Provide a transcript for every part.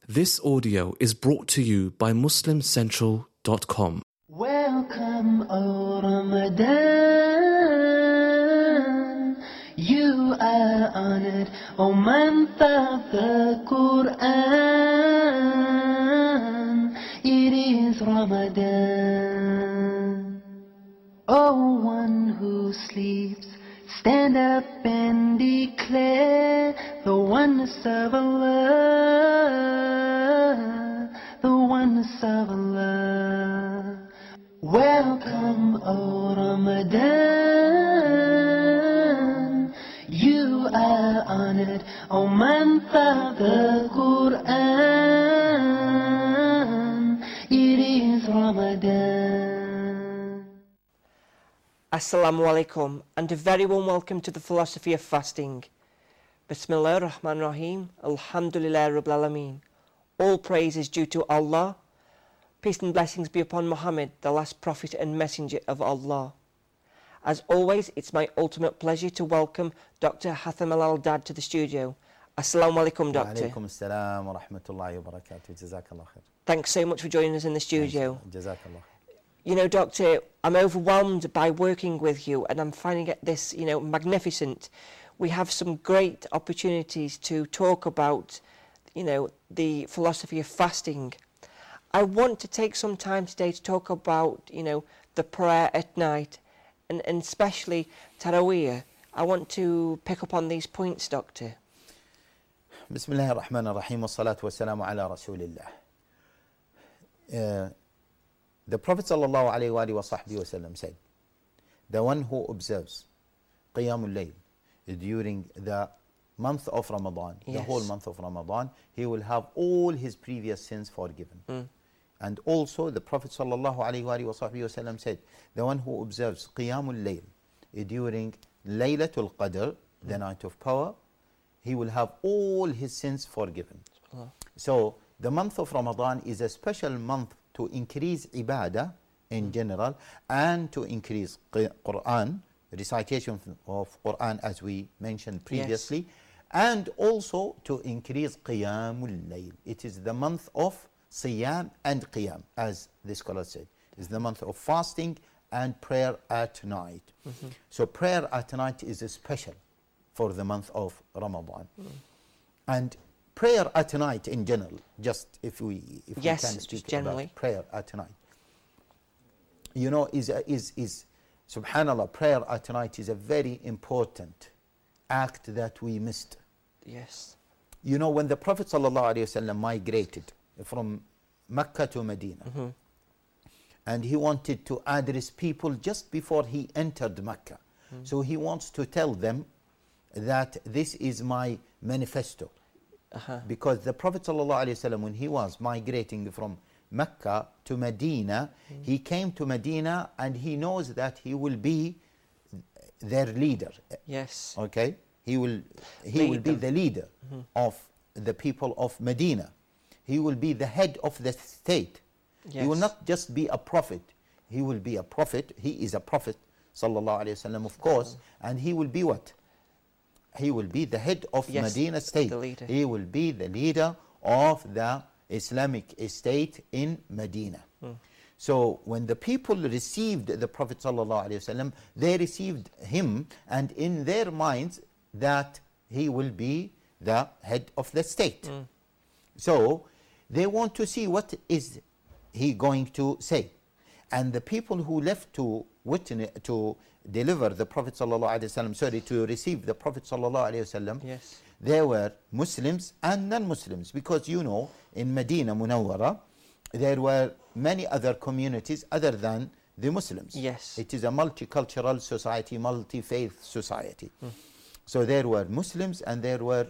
This audio is brought to you by MuslimCentral.com. Welcome, O Ramadan. You are honored, O month of the Quran. It is Ramadan. O one who sleeps, stand up and declare the oneness of Allah, the oneness of Allah. Welcome, O Ramadan. You are honored, O month of the Quran. It is Ramadan. Assalamu alaikum, and a very warm welcome to the philosophy of fasting. Bismillah ar-Rahman ar-Rahim, Alhamdulillah Rabbil Alameen. All praise is due to Allah. Peace and blessings be upon Muhammad, the last prophet and messenger of Allah. As always, it's my ultimate pleasure to welcome Dr. Hatham Al-Dad to the studio. Assalamu alaikum, Doctor. Wa alaikum assalam wa rahmatullahi wa barakatuh. Jazakallah khair. Thanks so much for joining us in the studio. Jazakallah. You know, Doctor, I'm overwhelmed by working with you, and I'm finding this, magnificent. We have some great opportunities to talk about, the philosophy of fasting. I want to take some time today to talk about, the prayer at night, and especially Taraweeh. I want to pick up on these points, Doctor. Bismillah ar-Rahman ar-Rahim wa salatu wa salamu ala Rasulillah. The Prophet sallallahu alayhi wa sallam said, the one who observes Qiyamul Layl during the month of Ramadan, the whole month of Ramadan, he will have all his previous sins forgiven. And also the Prophet sallallahu alayhi wa sallam said, the one who observes Qiyamul Layl during Laylatul Qadr, the night of power, he will have all his sins forgiven. So the month of Ramadan is a special month to increase ibadah in general, and to increase Quran, recitation of Quran as we mentioned previously, and also to increase Qiyamul Layl. It is the month of Siyam and Qiyam, as the scholar said. It's the month of fasting and prayer at night. So prayer at night is special for the month of Ramadan. And prayer at night in general, just if we can speak about prayer at night, is subhanallah, prayer at night is a very important act that we missed. When the Prophet sallallahu alaihi wasallam migrated from Mecca to Medina, and he wanted to address people just before he entered Mecca, so he wants to tell them that this is my manifesto. Because the Prophet ﷺ, when he was migrating from Mecca to Medina, he came to Medina and he knows that he will be their leader. Okay? He will be the leader of the people of Medina. He will be the head of the state. He will not just be a prophet. He will be a prophet. He is a prophet, sallallahu alaihi wasallam, of course. And he will be what? He will be the head of Medina state. He will be the leader of the Islamic state in Medina. So when the people received the Prophet ﷺ, they received him, and in their minds that he will be the head of the state. So they want to see what is he going to say. And the people who left to witness, to deliver the Prophet ﷺ, to receive the Prophet ﷺ, they were Muslims and non-Muslims, because in Medina Munawwara there were many other communities other than the Muslims. It is a multicultural society, multi-faith society. So there were Muslims and there were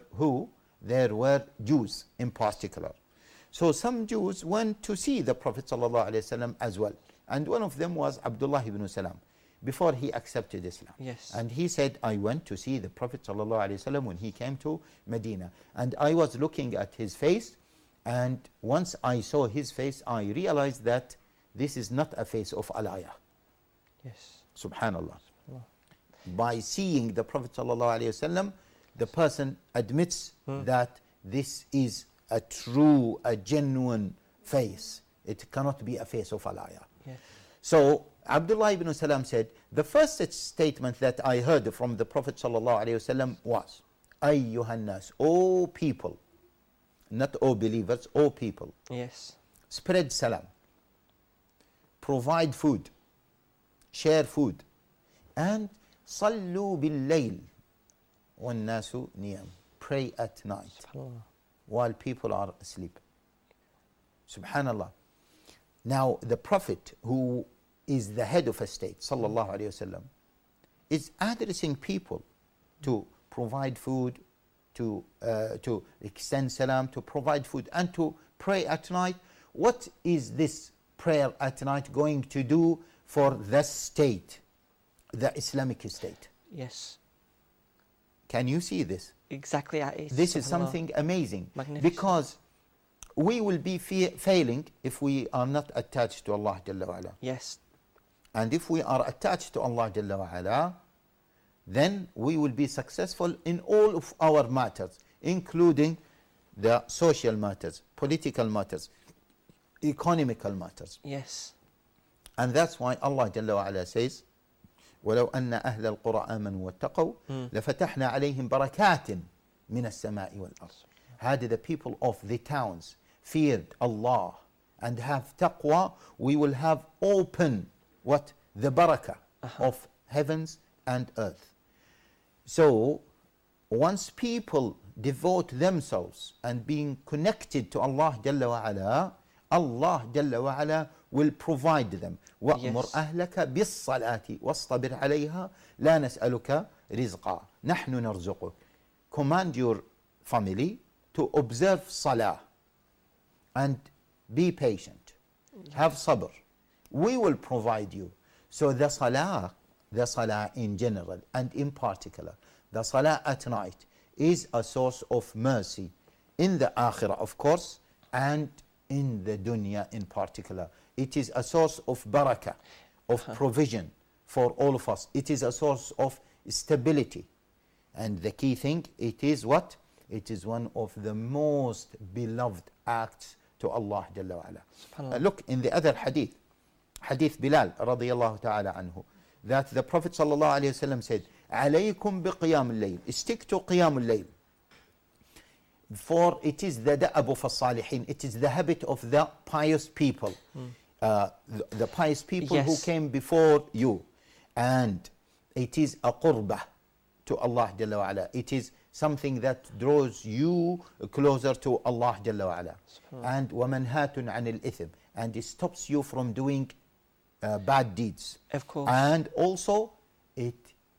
Jews in particular. So some Jews went to see the Prophet ﷺ as well, and one of them was Abdullah ibn Salam, before he accepted Islam. And he said, I went to see the Prophet ﷺ when he came to Medina, and I was looking at his face, and once I saw his face, I realized that this is not a face of a liar. Subhanallah. By seeing the Prophet ﷺ, the person admits that this is a true, a genuine face. It cannot be a face of a liar. Yes. So Abdullah ibn Salam said, the first statement that I heard from the Prophet ﷺ was, Ayyuhan nas, O people, not O believers, O people. Yes. Spread salam, provide food, share food, and sallu bil layl wan nasu niyam, pray at night while people are asleep. Subhanallah. Now the Prophet, who is the head of a state, sallallahu alayhi wasallam, is addressing people to provide food, to extend salam, to provide food, and to pray at night. What is this prayer at night going to do for the state, the Islamic state? Yes. Can you see this? Exactly. This is something amazing, because we will be failing if we are not attached to Allah Jalla wa Ala. Yes. And if we are attached to Allah Jalla wa Ala, then we will be successful in all of our matters, including the social matters, political matters, economical matters. Yes. And that's why Allah Jalla wa Ala says, وَلَوْ أَنَّ أَهْلَ الْقُرَىٰ آمَنُوا وَاتَّقَوْا لَفَتَحْنَا عَلَيْهِمْ بَرَكَاتٍ مِنَ السَّمَاءِ وَالْأَرْضِ. Had the people of the towns feared Allah and have taqwa, we will have open what? The barakah of heavens and earth. So once people devote themselves and being connected to Allah Jalla wa Ala, Allah Jalla wa Ala will provide them. وَأْمُرْ أَهْلَكَ بِالصَّلَاةِ وَاصْطَبِرْ عَلَيْهَا لَا نَسْأَلُكَ رِزْقًا نَحْنُ نَرْزُقُكَ. Command your family to observe salah and be patient. Have sabr. We will provide you. So the salah in general and in particular, the salah at night is a source of mercy in the akhirah, of course, and in the dunya in particular. It is a source of barakah, of provision for all of us. It is a source of stability. And the key thing, it is what? It is one of the most beloved acts to Allah Jalla wa Ala. Look in the other hadith, Hadith Bilal radiyallahu ta'ala anhu, that the Prophet sallallahu alayhi wa sallam said, عليكم بقيام الليل, stick to قيام الليل. For it is the da'ab of as-salihin, it is the habit of the pious people, the pious people who came before you. And it is a qurbah to Allah Jalla wa Ala. It is something that draws you closer to Allah Jalla wa Ala. And وَمَنْهَاتٌ عَنِ الْإِثْمِ, and it stops you from doing bad deeds. Of course. And also it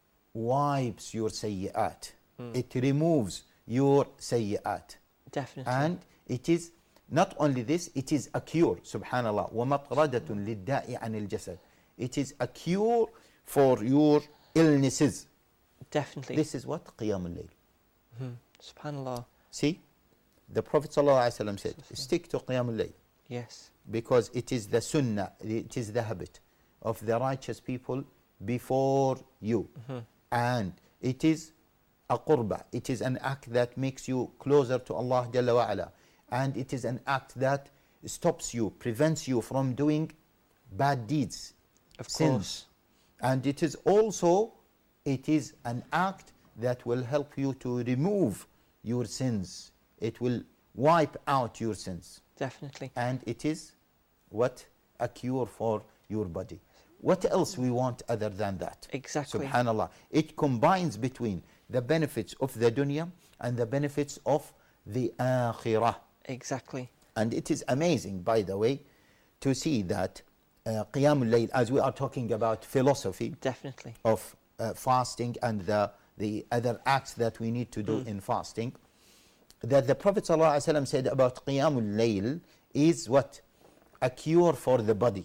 wipes your sayyi'at. It removes your sayyi'at. Definitely. And it is not only this, it is a cure. Subhanallah. وَمَطْرَدَةٌ لِلدَّاءِ عَنِ الْجَسَدِ. It is a cure for your illnesses. Definitely. This is what? Qiyam al-layl. Subhanallah. See? The Prophet ﷺ said, stick to Qiyam al-layl. Yes. Because it is the sunnah, it is the habit of the righteous people before you. And it is a qurba. It is an act that makes you closer to Allah Jalla wa Ala. And it is an act that stops you, prevents you from doing bad deeds, sins. And it is also, it is an act that will help you to remove your sins. It will wipe out your sins. Definitely. And it is what? A cure for your body. What else we want other than that? Exactly. Subhanallah. It combines between the benefits of the dunya and the benefits of the akhirah. Exactly. And it is amazing, by the way, to see that Qiyam al-Layl, as we are talking about philosophy Definitely. of fasting and the other acts that we need to do in fasting, that the Prophet ﷺ said about Qiyam al-Layl is what? A cure for the body.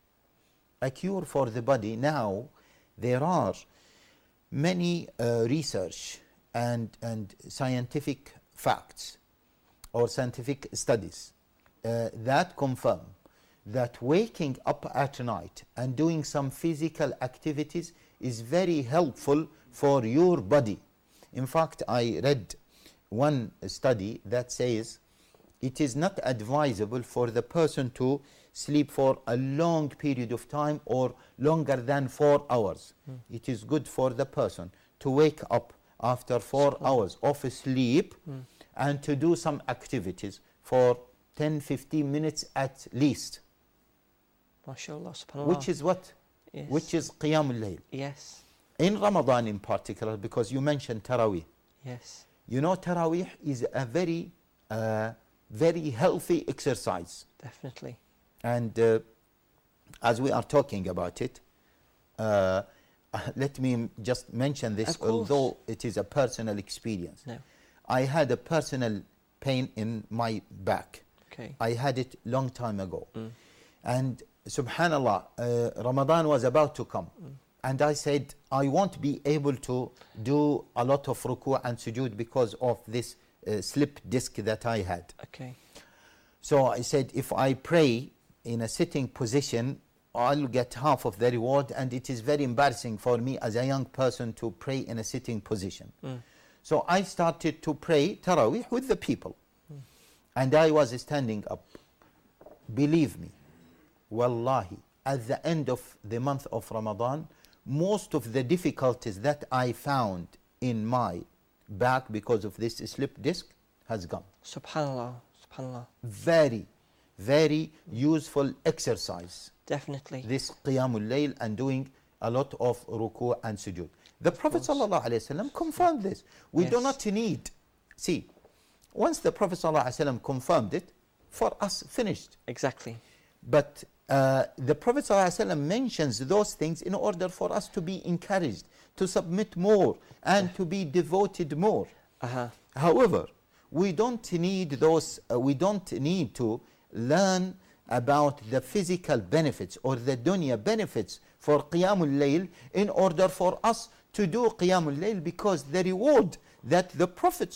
A cure for the body. Now, there are many research and scientific facts or scientific studies that confirm that waking up at night and doing some physical activities is very helpful for your body. In fact, I read one study that says it is not advisable for the person to sleep for a long period of time or longer than 4 hours. It is good for the person to wake up after 4 hours of sleep and to do some activities for 10-15 minutes at least. MashaAllah, subhanAllah. Which is what? Yes. Which is Qiyamul Layl. Yes. In Ramadan in particular, because you mentioned Taraweeh. Yes. You know, Taraweeh is a very, very healthy exercise. Definitely. And as we are talking about it, let me just mention this, although it is a personal experience. No. I had a personal pain in my back. Okay. I had it long time ago. And subhanallah, Ramadan was about to come. And I said, I won't be able to do a lot of ruku' and sujood because of this slip disc that I had. Okay. So I said, if I pray in a sitting position, I'll get half of the reward, and it is very embarrassing for me as a young person to pray in a sitting position. So I started to pray Taraweeh with the people. And I was standing up. Believe me, wallahi, at the end of the month of Ramadan, most of the difficulties that I found in my back because of this slip disc has gone. Subhanallah, subhanallah. Very, very useful exercise. Definitely. This Qiyamul Layl and doing a lot of ruku' and sujood. The Prophet ﷺ confirmed this. We do not need, see, once the Prophet ﷺ confirmed it, for us finished. Exactly. But the Prophet ﷺ mentions those things in order for us to be encouraged, to submit more and to be devoted more. However, we don't need those, we don't need to learn about the physical benefits or the dunya benefits for Qiyamul Layl in order for us to do Qiyamul Layl, because the reward that the Prophet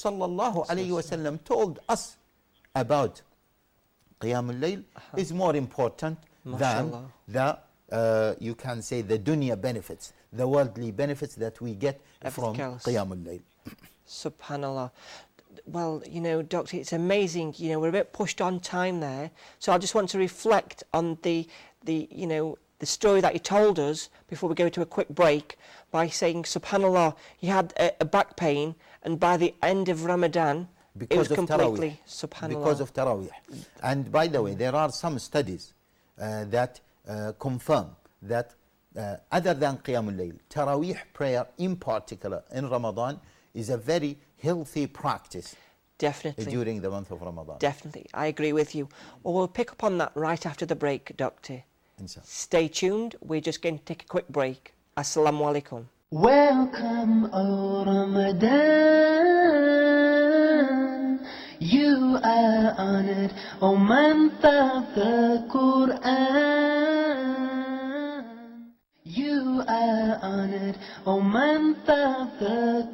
ﷺ told us about Qiyamul Layl is more important than the, you can say, the dunya benefits, the worldly benefits that we get from Qiyamul Layl. Subhanallah. Well, you know, Doctor, it's amazing. You know, we're a bit pushed on time there, so I just want to reflect on the you know, the story that you told us before we go to a quick break by saying, Subhanallah, he had a back pain, and by the end of Ramadan, it was completely Subhanallah. Because of Taraweeh. And by the way, there are some studies that confirm that other than Qiyamul Layl, Taraweeh prayer in particular in Ramadan is a very healthy practice. Definitely. During the month of Ramadan. Definitely. I agree with you. Well, we'll pick up on that right after the break, Doctor. Inshallah. Stay tuned. We're just going to take a quick break. Assalamu alaikum. Welcome, O Ramadan. You are honored, O month of the Quran. You are honored, O month of the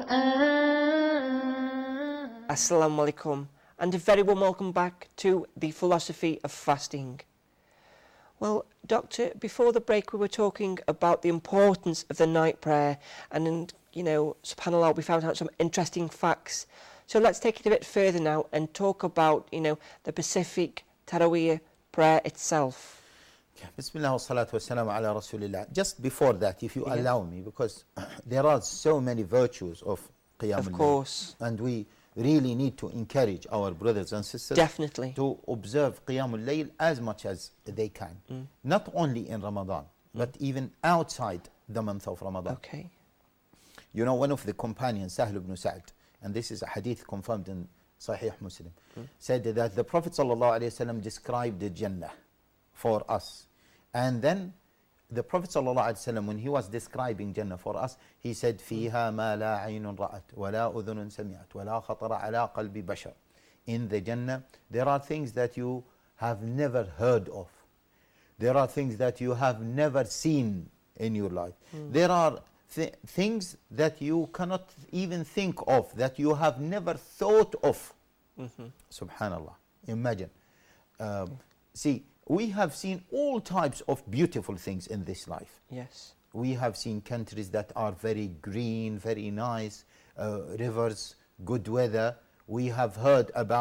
Quran. Assalamu alaikum, and a very warm welcome back to the philosophy of fasting. Well, Doctor, before the break we were talking about the importance of the night prayer, and you know, subhanAllah, we found out some interesting facts. So let's take it a bit further now and talk about, you know, the Pacific Taraweeh prayer itself. Bismillah wa salatu wa salam ala Rasulillah. Just before that, if you allow me, because there are so many virtues of Qiyamul Layl. Of course. And we really need to encourage our brothers and sisters to observe Qiyamul Layl as much as they can. Not only in Ramadan, but even outside the month of Ramadan. Okay. You know, one of the companions, Sahl ibn Sa'd, and this is a hadith confirmed in Sahih Muslim, said that the Prophet ﷺ described the Jannah for us. And then the Prophet ﷺ, when he was describing Jannah for us, he said, فِيهَا مَا لَا عَيْنٌ رَأَتْ وَلَا أُذُنٌ سَمِعَتْ وَلَا خَطَرَ عَلَىٰ قَلْبِ بَشَرٍ. In the Jannah, there are things that you have never heard of. There are things that you have never seen in your life. There are things that you cannot even think of, that you have never thought of. Subhanallah. Imagine. See, we have seen all types of beautiful things in this life. Yes. We have seen countries that are very green, very nice, rivers, good weather. We have heard about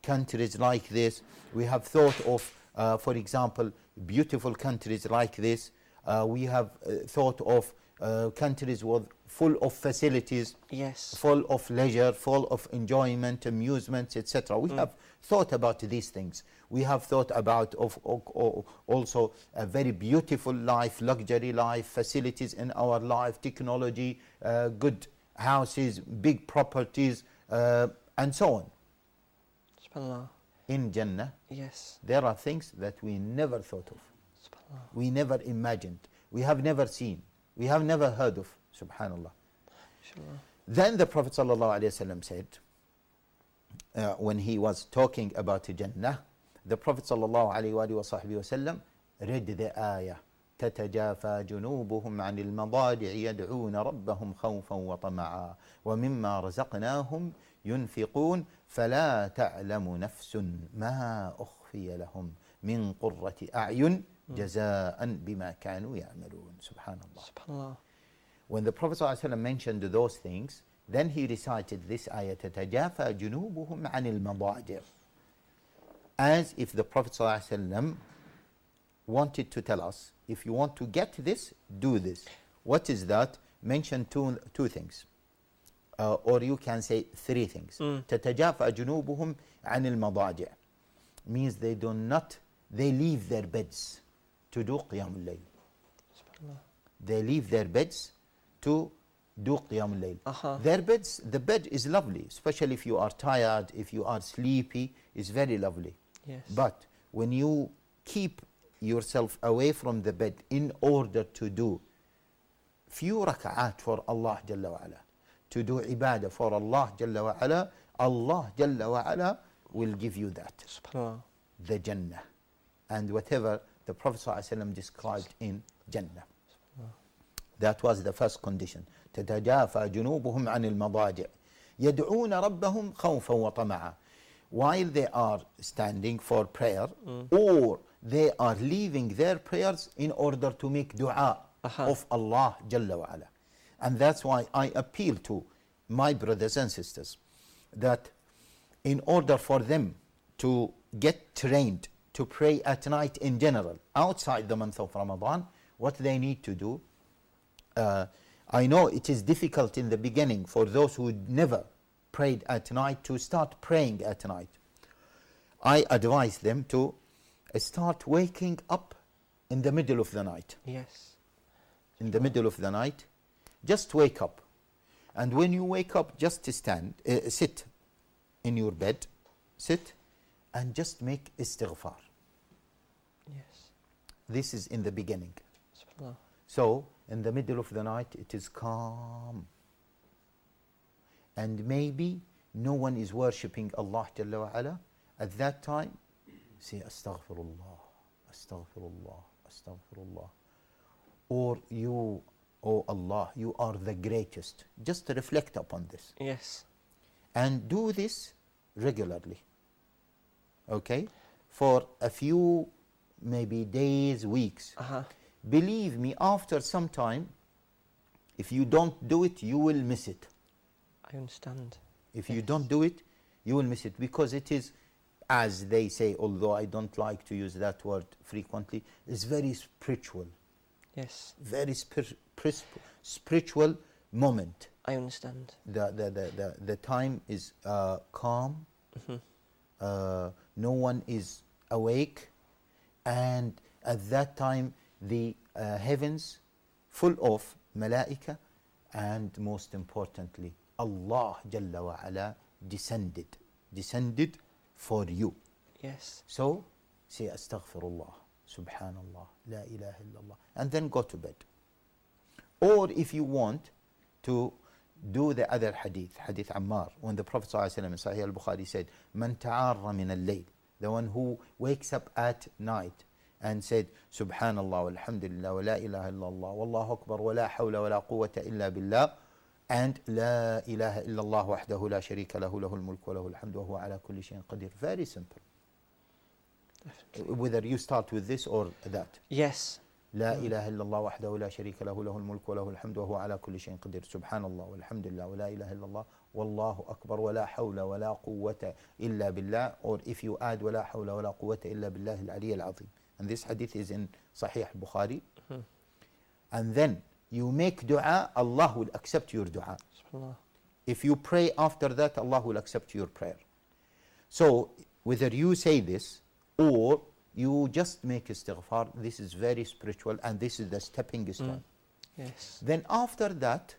countries like this. We have thought of, for example, beautiful countries like this. We have thought of countries full of facilities, Yes. full of leisure, full of enjoyment, amusements, etc. We have thought about these things. We have thought about also a very beautiful life, luxury life, facilities in our life, technology, good houses, big properties, and so on. SubhanAllah. In Jannah, Yes. there are things that we never thought of. SubhanAllah. We never imagined. We have never seen. We have never heard of. Subhanallah. Inshallah. Then the Prophet ﷺ said, when he was talking about Jannah, the Prophet ﷺ read the ayah, تتجافى جنوبهم عن المضاجع يدعون ربهم خوفا وطمعا ومما رزقناهم ينفقون فلا تعلم نفس ما أخفي لهم من قرة أعين جزاء بما كانوا يعملون. Subhanallah. SubhanAllah. When the Prophet ﷺ mentioned those things, then he recited this ayah, تتجافى جنوبهم عن المضاجع, as if the Prophet ﷺ wanted to tell us, if you want to get this, do this. What is that? Mention two things. Or you can say three things. تتجافى جنوبهم عن المضاجع means they leave their beds to do قيام الليل. They leave their beds to do qiyam al-layl. Their beds, the bed is lovely, especially if you are tired, if you are sleepy, it's very lovely. Yes. But when you keep yourself away from the bed in order to do few raka'at for Allah Jalla wa Ala, to do ibadah for Allah Jalla wa Ala, Allah Jalla wa Ala will give you that. SubhanAllah. The Jannah. And whatever the Prophet ﷺ described in Jannah. That was the first condition. تتجافى جنوبهم عن المضاجع يدعون ربهم خوفا وطمعا. While they are standing for prayer, or they are leaving their prayers in order to make dua of Allah Jalla wa Ala. And that's why I appeal to my brothers and sisters that in order for them to get trained to pray at night in general, outside the month of Ramadan, what they need to do, I know it is difficult in the beginning for those who never prayed at night to start praying at night. I advise them to start waking up in the middle of the night. Yes. In the middle of the night, just wake up. And when you wake up, just sit in your bed, sit and just make istighfar. Yes. This is in the beginning. SubhanAllah. So, in the middle of the night, it is calm. And maybe no one is worshipping Allah Jalla wa Ala. At that time, say Astaghfirullah, Astaghfirullah, Astaghfirullah. Or you, oh Allah, you are the greatest. Just reflect upon this. Yes. And do this regularly. Okay? For a few, maybe days, weeks. Believe me, after some time, if you don't do it, you will miss it. I understand. If you don't do it, you will miss it, because it is, as they say, although I don't like to use that word frequently, it's very spiritual. Yes. Very spiritual moment. I understand. The time is calm. No one is awake, and at that time the heavens full of malaika, and most importantly Allah Jalla wa Ala descended for you. Yes. So say Astaghfirullah, Subhanallah, La ilaha illallah, and then go to bed. Or if you want to do the other hadith Ammar, when the Prophet ﷺ in Sahih al-Bukhari said, Man ta'arra min al-layl, the one who wakes up at night and said, Subhanallah, walhamdulillah, wa la ilaha illallah, wallahu akbar, wa la hawla wa la quwwata illa billah, and La ilaha illallah wahdahu la sharika lahu, lahul mulk wa lahul hamdu wa huwa ala kulli shayin qadir. Very simple. Whether you start with this or that. Yes. لا إله إلا الله وحده لا شريك له له الملك وله الحمد وهو على كل شيء قدير سبحان الله والحمد لله ولا إله إلا الله Wallahu Akbar wa la hawla wa la quwwata illa billah, or if you add wa la hawla wa la quwwata illa billah al-ali al-azim. And this hadith is in Sahih Bukhari. And then you make dua, Allah will accept your dua. If you pray after that, Allah will accept your prayer. So whether you say this or you just make istighfar, this is very spiritual, and this is the stepping stone. Yes. Then after that,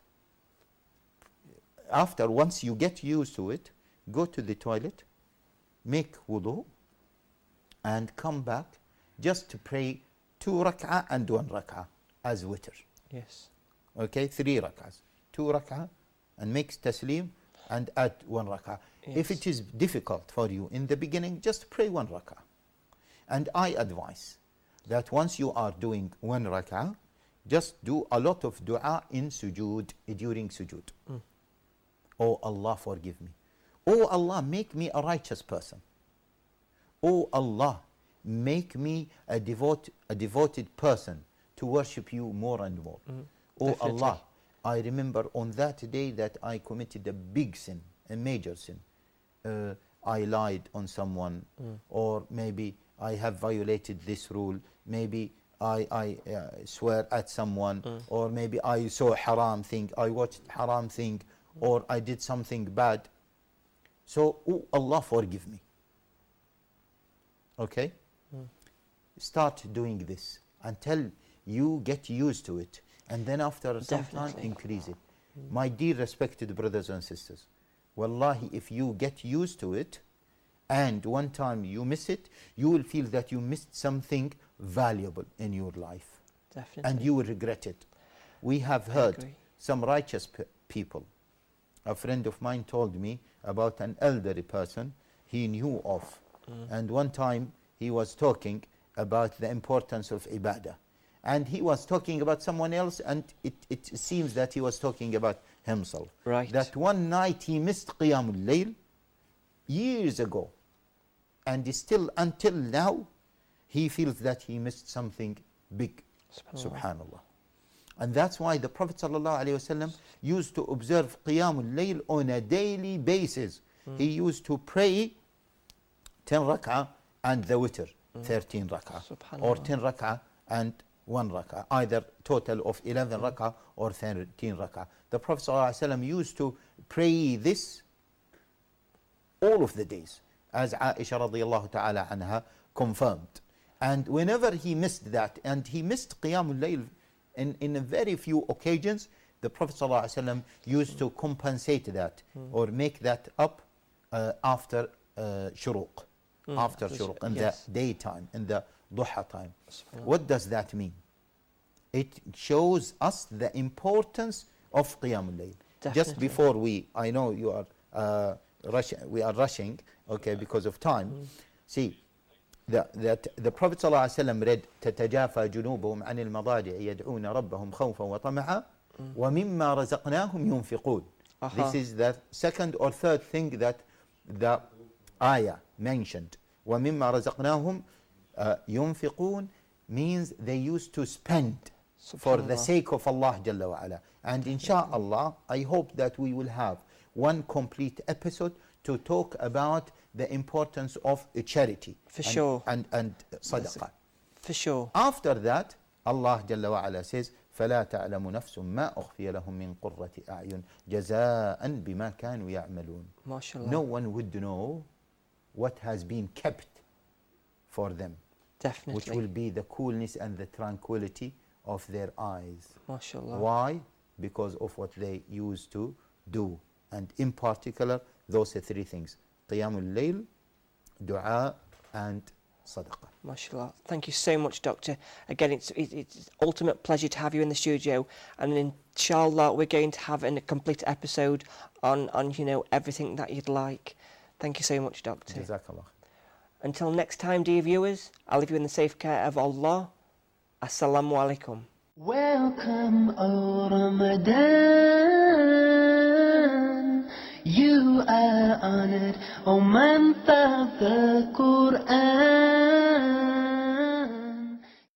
once you get used to it, go to the toilet, make wudu, and come back just to pray 2 rak'ah and 1 rak'ah as witr. Yes. Okay, 3 rak'ahs. 2 rak'ah and make taslim and add 1 rak'ah. Yes. If it is difficult for you in the beginning, just pray 1 rak'ah. And I advise that once you are doing 1 rak'ah, just do a lot of dua in sujood, during sujood. Oh Allah, forgive me. Oh Allah, make me a righteous person. Oh Allah, make me a devoted person to worship you more and more. Oh Definitely. Allah, I remember on that day that I committed a big sin, a major sin. I lied on someone, or maybe I have violated this rule, maybe I swear at someone, or maybe I saw a haram thing, I watched haram thing, or I did something bad. So, oh Allah, forgive me. Okay? Start doing this until you get used to it, and then after some time increase it. My dear respected brothers and sisters, wallahi, if you get used to it and one time you miss it, you will feel that you missed something valuable in your life. Definitely. And you will regret it. We have heard some righteous people. A friend of mine told me about an elderly person he knew of. And one time he was talking about the importance of ibadah. And he was talking about someone else, and it seems that he was talking about himself. Right. That one night he missed Qiyamul Layl years ago. And still until now, he feels that he missed something big. Subhanallah. And that's why the Prophet ﷺ used to observe Qiyamul Layl on a daily basis. He used to pray 10 rak'ah and the witr, 13 rak'ah. Or 10 rak'ah and 1 rak'ah. Either total of 11 rak'ah or 13 rak'ah. The Prophet ﷺ used to pray this all of the days, as Aisha radiallahu ta'ala anha confirmed. And whenever he missed that, and he missed Qiyamul Layl in a very few occasions, the Prophet ﷺ used to compensate that or make that up after shuruq, after shuruq, in the daytime, in the duha time. What does that mean? It shows us the importance of Qiyamul Layl. Just before I know you are we are rushing, okay, because of time. See, that the Prophet ﷺ read تتجافى جنوبهم عن المضاجع يدعون ربهم خوفا وطمعا ومما رزقناهم ينفقون. This is the second or third thing that the ayah mentioned. ومما رزقناهم ينفقون means they used to spend for the sake of Allah Jalla wa Ala. And inshaAllah, I hope that we will have one complete episode to talk about the importance of charity. For sure. And sadaqah. For sure. After that, Allah Jalla wa Ala says, فَلَا تَعْلَمُ نَفْسٌ مَا أُخْفِيَ لَهُم مِّن قُرَّةِ أَعْيُنٍ جَزَاءً بِمَا كَانُوا يَعْمَلُونَ. MashaAllah. No one would know what has been kept for them. Definitely. Which will be the coolness and the tranquility of their eyes. MashaAllah. Why? Because of what they used to do. And in particular, those 3 things. Qiyamul Layl, Dua, and Sadaqah. MashaAllah. Thank you so much, Doctor. Again, it's ultimate pleasure to have you in the studio. And inshallah, we're going to have a complete episode on everything that you'd like. Thank you so much, Doctor. Jazakallah. Until next time, dear viewers, I'll leave you in the safe care of Allah. Assalamu alaikum. Welcome, O Ramadan.